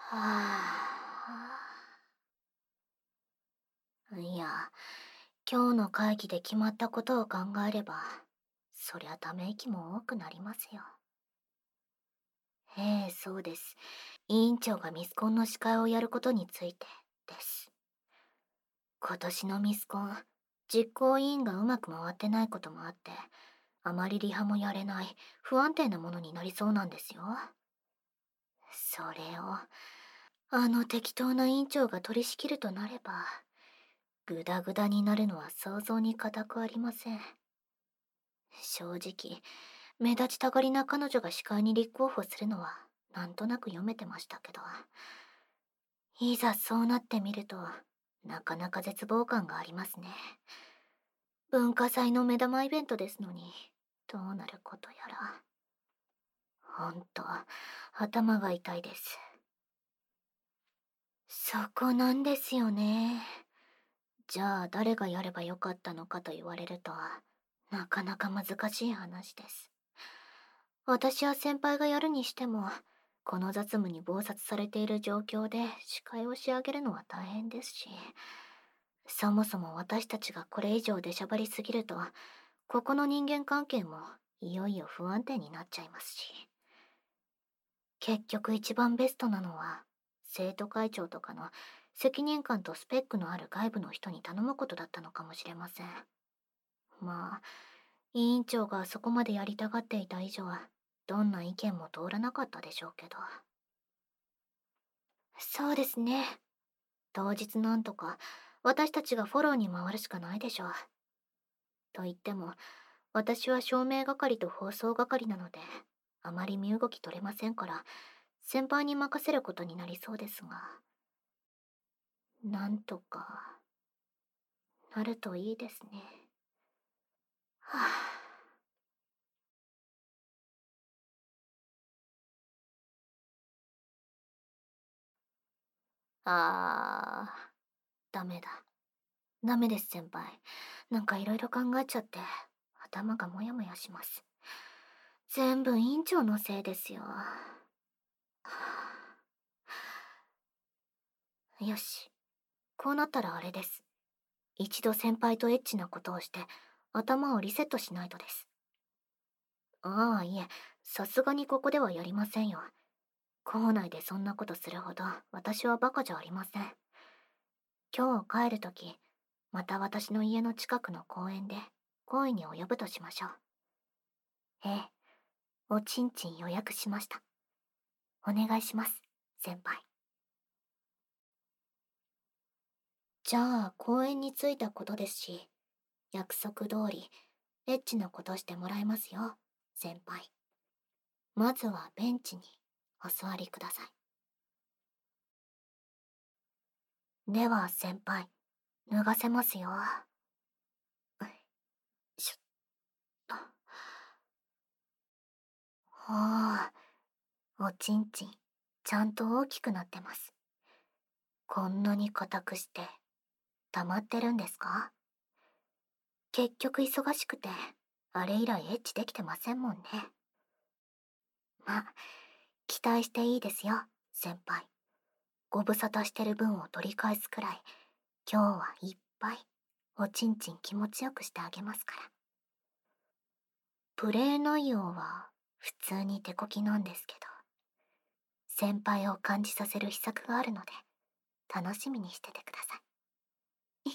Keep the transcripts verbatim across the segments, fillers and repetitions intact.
あ。いや、今日の会議で決まったことを考えれば、そりゃため息も多くなりますよ。ええ、そうです。委員長がミスコンの司会をやることについてです。今年のミスコン、実行委員がうまく回ってないこともあって、あまりリハもやれない不安定なものになりそうなんですよ。それを、あの適当な委員長が取り仕切るとなれば、グダグダになるのは想像に難くありません。正直、目立ちたがりな彼女が司会に立候補するのはなんとなく読めてましたけど、いざそうなってみると、なかなか絶望感がありますね。文化祭の目玉イベントですのに、どうなることやら。ほんと、頭が痛いです。そこなんですよね。じゃあ誰がやればよかったのかと言われると、なかなか難しい話です。私は先輩がやるにしても、この雑務に忙殺されている状況で司会を仕上げるのは大変ですし、そもそも私たちがこれ以上出しゃばりすぎると、ここの人間関係もいよいよ不安定になっちゃいますし。結局一番ベストなのは、生徒会長とかの責任感とスペックのある外部の人に頼むことだったのかもしれません。まあ、委員長がそこまでやりたがっていた以上、どんな意見も通らなかったでしょうけど。そうですね。当日なんとか私たちがフォローに回るしかないでしょう。と言っても、私は照明係と放送係なので、あまり身動き取れませんから、先輩に任せることになりそうですが、なんとかなるといいですね。はあ。あー、ダメだ。ダメです先輩。なんかいろいろ考えちゃって、頭がモヤモヤします。全部委員長のせいですよ。はあ。よし。こうなったらあれです。一度先輩とエッチなことをして、頭をリセットしないとです。ああ、いえ、さすがにここではやりませんよ。校内でそんなことするほど、私はバカじゃありません。今日帰るとき、また私の家の近くの公園で、行為に及ぶとしましょう。ええ、おちんちん予約しました。お願いします、先輩。じゃあ、公園に着いたことですし、約束通り、エッチなことしてもらいますよ、先輩。まずはベンチにお座りください。では、先輩、脱がせますよ。しょっと。ほう、おちんちん、ちゃんと大きくなってます。こんなに硬くして、溜まってるんですか？結局忙しくて、あれ以来エッチできてませんもんね。ま、期待していいですよ、先輩。ご無沙汰してる分を取り返すくらい、今日はいっぱい、おちんちん気持ちよくしてあげますから。プレイ内容は、普通に手こきなんですけど、先輩を感じさせる秘策があるので、楽しみにしててください。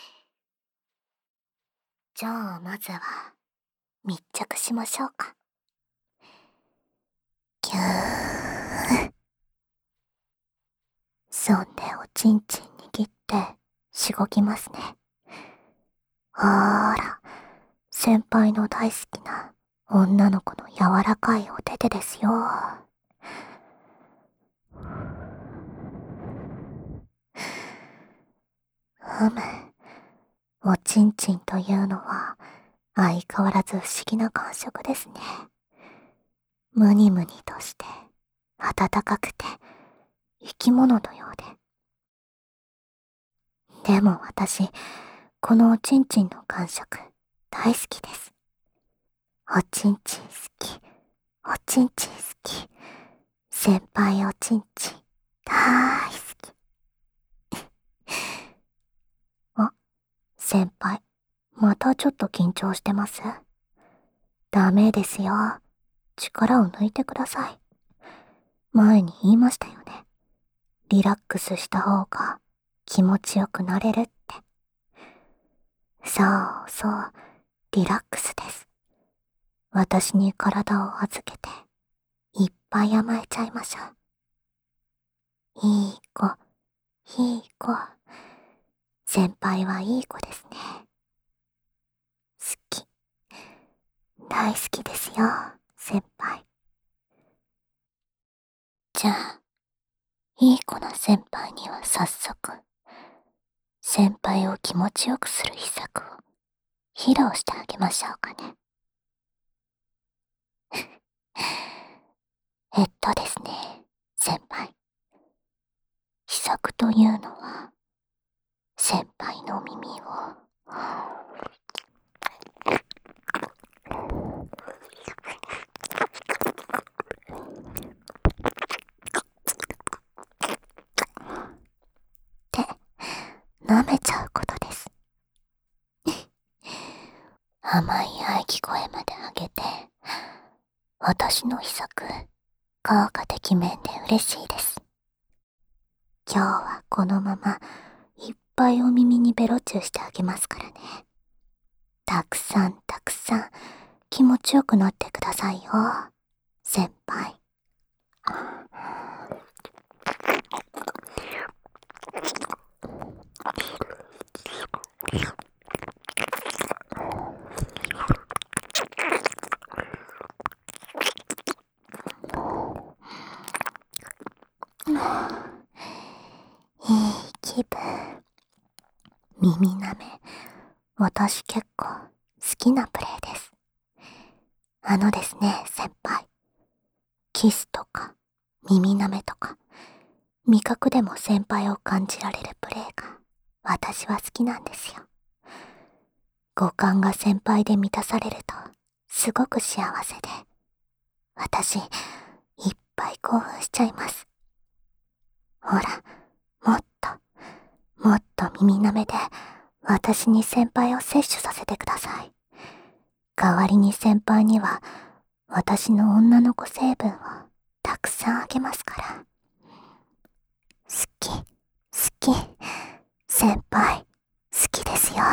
じゃあ、まずは、密着しましょうか。ぎゅー。そんでおちんちん握って、しごきますね。ほーら、先輩の大好きな女の子の柔らかいお手手ですよ。ふむ、おちんちんというのは相変わらず不思議な感触ですね。ムニムニとして暖かくて生き物のようで。でも私、このおちんちんの感触大好きです。おちんちん好き、おちんちん好き、先輩おちんちん大好き。あ、先輩、またちょっと緊張してます？ダメですよ。力を抜いてください。前に言いましたよね。リラックスした方が気持ちよくなれるって。そうそう、リラックスです。私に体を預けて、いっぱい甘えちゃいましょう。いい子、いい子。先輩はいい子ですね。好き。大好きですよ、先輩。じゃあ、いい子な先輩には早速、先輩を気持ちよくする秘策を披露してあげましょうかね。えっとですね、先輩。秘策というのは、先輩の耳を、って舐めちゃうことです。甘い喘ぎ声まで上げて、私の秘策、効果てきめんで嬉しいです。今日はこのままいっぱいお耳にベロチューしてあげますからね。たくさんたくさん気持ちよくなってくださいよ、先輩。いい気分。耳舐め、私結構好きなプレイです。あのですね、先輩。キスとか、耳舐めとか、味覚でも先輩を感じられるプレイが、私は好きなんですよ。五感が先輩で満たされると、すごく幸せで、私、いっぱい興奮しちゃいます。ほら、もっと、もっと耳舐めで、私に先輩を摂取させてください。代わりに先輩には、私の女の子成分をたくさんあげますから。好き、好き、先輩、好きですよ。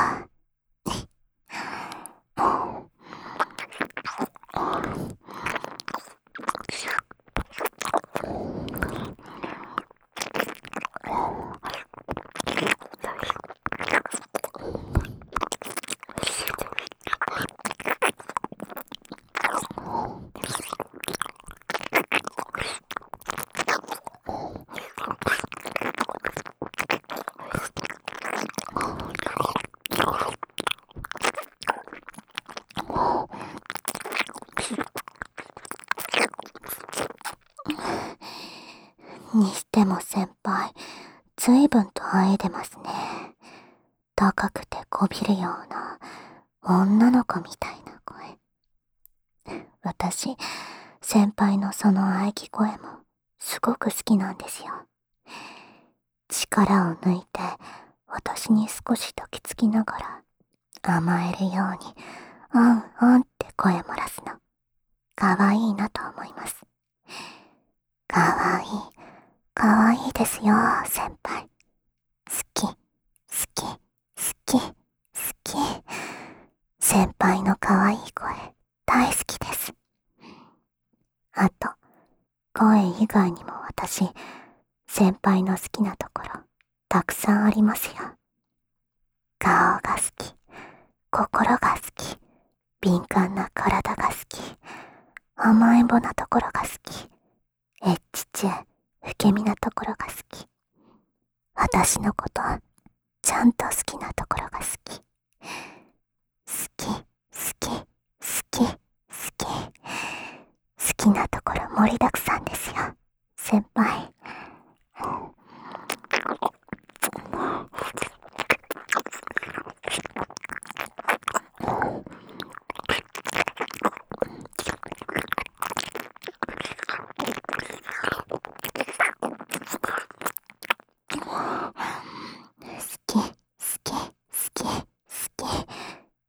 にしても先輩、随分と喘いでますね。高くてこびるような女の子みたいな声。私、先輩のその喘ぎ声もすごく好きなんですよ。力を抜いて私に少し抱きつきながら甘えるようにうんうんって声漏らすの。かわいいなと思います。かわいい、かわいいですよ、先輩。好き、好き、好き、好き。先輩のかわいい声、大好きです。あと、声以外にも私、先輩の好きなところ、たくさんありますよ。顔が好き、心が好き、敏感な体が好き、甘えん坊なところが好き、エッチ中、不気味なところが好き。私のこと、ちゃんと好きなところが好き。好き、好き、好き、好き。好きなところ盛りだくさんですよ、先輩。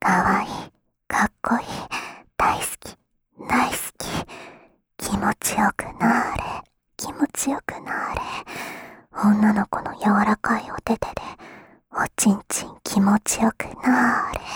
かわいい、かっこいい、大好き、大好き。気持ちよくなーれ、気持ちよくなーれ。女の子の柔らかいお手手で、おちんちん気持ちよくなーれ。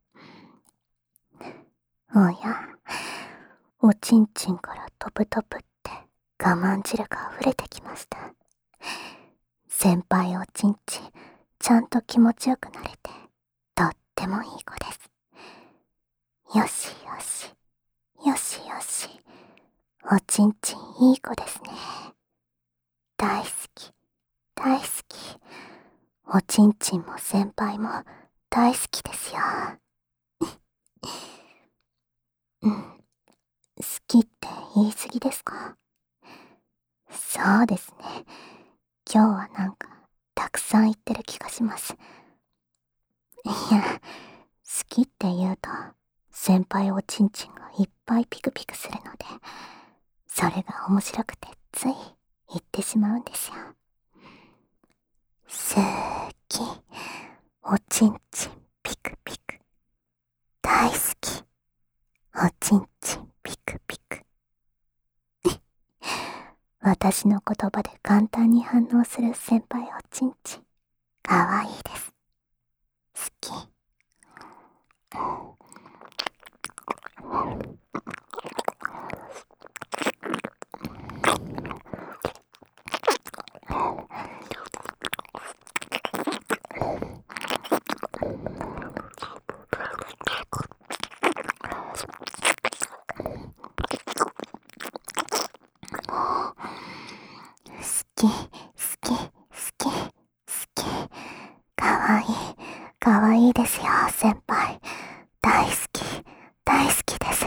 おや、おちんちんからトプトプって我慢汁が溢れてきました。先輩おちんちん、ちゃんと気持ちよくなれて、とってもいい子です。よしよし、よしよし。おちんちんいい子ですね。大好き、大好き。おちんちんも先輩も大好きですよ。うん、好きって言い過ぎですか？そうですね。今日はなんかたくさん言ってる気がします。いや、好きって言うと先輩おちんちんがいっぱいピクピクするので、それが面白くてつい言ってしまうんですよ。好き、おちんちんピクピク、大好き、おちんちんピクピク。私の言葉で簡単に反応する先輩おちんちん、かわいいです。好き。好き、好き、好き、好き。かわいい、かわいいですよ、先輩。大好き、大好きです。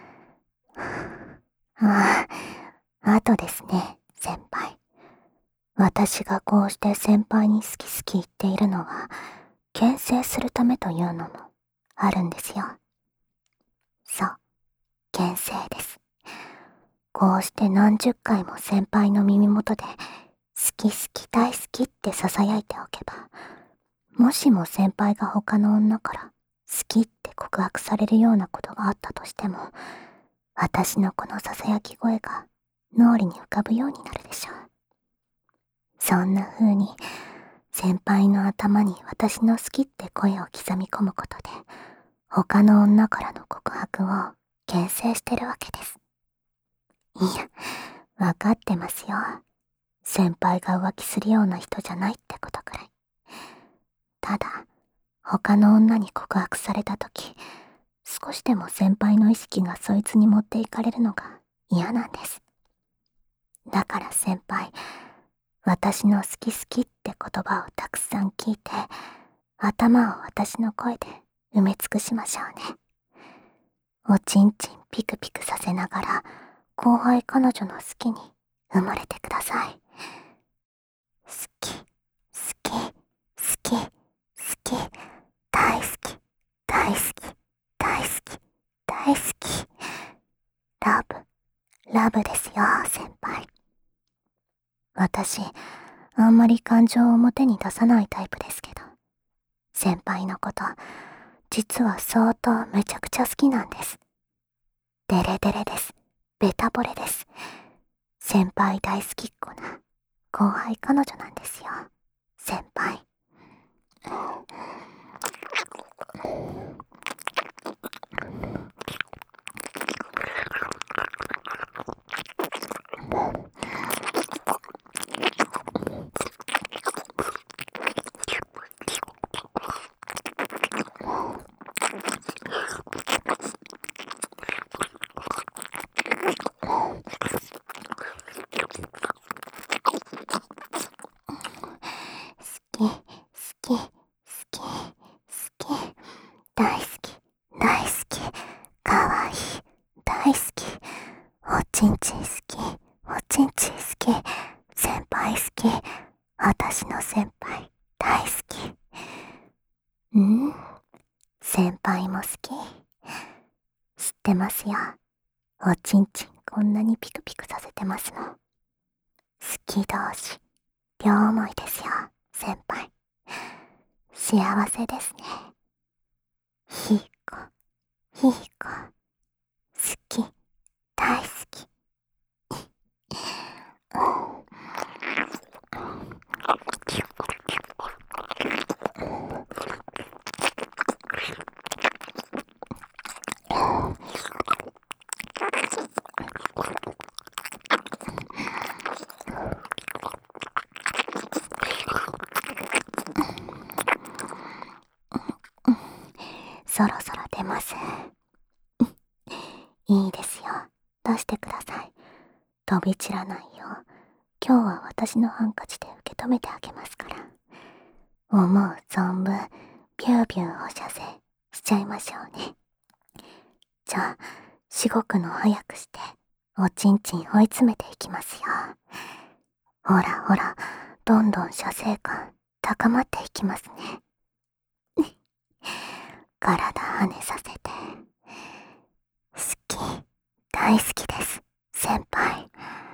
ああ、あとですね、先輩。私がこうして先輩に好き好き言っているのは、牽制するためというのもあるんですよ。そう、牽制です。こうして何十回も先輩の耳元で、好き好き大好きって囁いておけば、もしも先輩が他の女から好きって告白されるようなことがあったとしても、私のこの囁き声が脳裏に浮かぶようになるでしょう。そんな風に先輩の頭に私の好きって声を刻み込むことで、他の女からの告白を牽制してるわけです。いや、わかってますよ。先輩が浮気するような人じゃないってことくらい。ただ、他の女に告白されたとき、少しでも先輩の意識がそいつに持っていかれるのが嫌なんです。だから先輩、私の好き好きって言葉をたくさん聞いて、頭を私の声で埋め尽くしましょうね。おちんちんピクピクさせながら、後輩彼女の好きに埋もれてください。好き、好き、好き、好き、大好き、大好き、大好き、大好き。ラブ、ラブですよ、先輩。私、あんまり感情を表に出さないタイプですけど、先輩のこと、実は相当めちゃくちゃ好きなんです。デレデレです。ベタボレです。先輩大好きっ子な後輩彼女なんですよ、先輩。好き、好き、好き、好き、大好き、大好き、かわいい、大好き、おちんちん好き、おちんちん好き、先輩好き、私の先輩大好き。うん、先輩も好き。知ってますよ。おちんちんこんなにピクピクさせてますの。好き同士、両思いですよ、先輩。幸せですね。ひ、 いい子、好き、大好き。そろそろ出ます。いいですよ。出してください。飛び散らないよう、今日は私のハンカチで受け止めてあげますから。思う存分、ビュービューお射精しちゃいましょうね。じゃあ、しごくの早くして、おちんちん追い詰めていきますよ。ほらほら、どんどん射精感高まっていきますね。体跳ねさせて。好き、大好きです、先輩。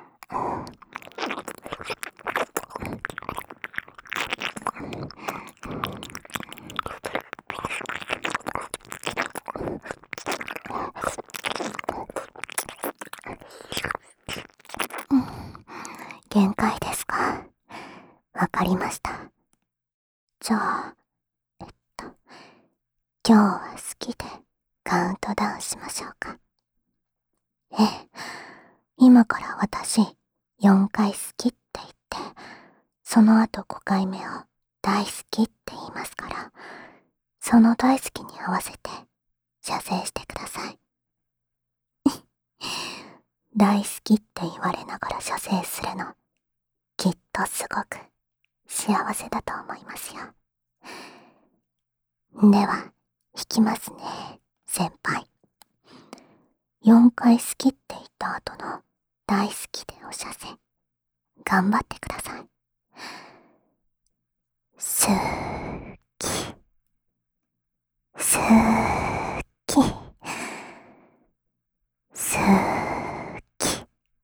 限界ですか。わかりました。じゃあ、えっと、今日は好きでカウントダウンしましょうか。ええ、今から私、よんかい好きって言って、その後ごかいめを大好きって言いますから、その大好きに合わせて射精してください。大好きって言われながら射精するの、きっとすごく幸せだと思いますよ。では、引きますね、先輩。よんかい好きって言った後の大好きでお射精、頑張ってください。すーき、すーき、すーき、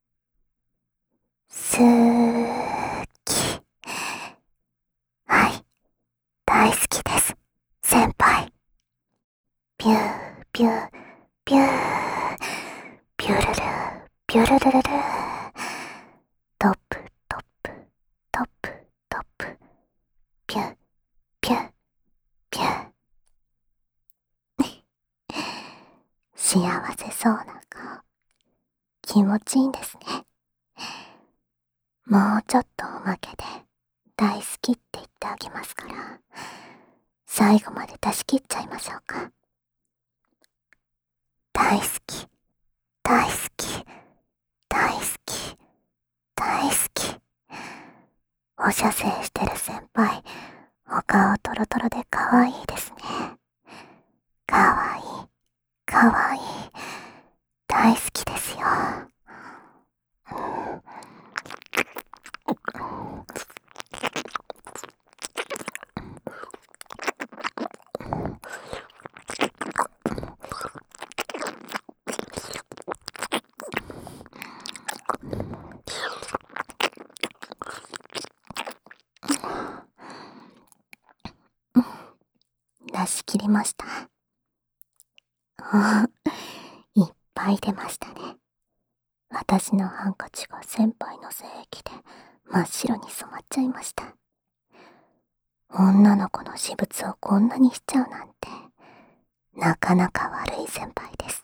すーき。はい、大好きです、先輩。ビュー、ビュー、ビュー、ビュルルー、ビュルルルルー。トップ、トップ、トップ、トップ。ビュー、ビュー、ビュー。幸せそうな顔、気持ちいいんですね。もうちょっとおまけで大好きって言ってあげますから、最後まで出し切っちゃいましょうか。大好き、大好き、大好き、大好き。お射精してる先輩、お顔トロトロで可愛いですね。可愛い、可愛い、大好きですよ。出し切りました。いっぱい出ましたね。私のハンカチが先輩の精液で真っ白に染まっちゃいました。女の子の私物をこんなにしちゃうなんて、なかなか悪い先輩です。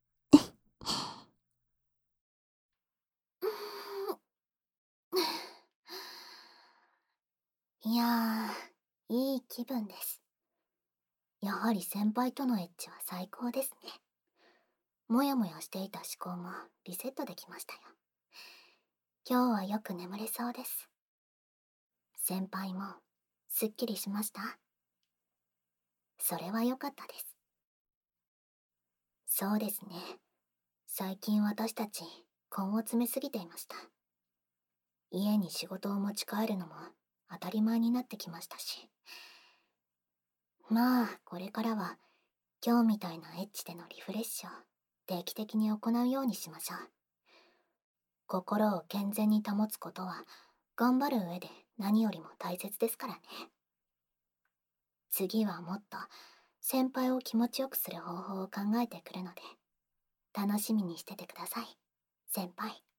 いやー、いい気分です。やはり先輩とのエッチは最高ですね。もやもやしていた思考もリセットできましたよ。今日はよく眠れそうです。先輩もすっきりしました？それは良かったです。そうですね。最近私たち根を詰めすぎていました。家に仕事を持ち帰るのも当たり前になってきましたし。まあ、これからは今日みたいなエッチでのリフレッシュを定期的に行うようにしましょう。心を健全に保つことは頑張る上で何よりも大切ですからね。次はもっと先輩を気持ちよくする方法を考えてくるので、楽しみにしててください、先輩。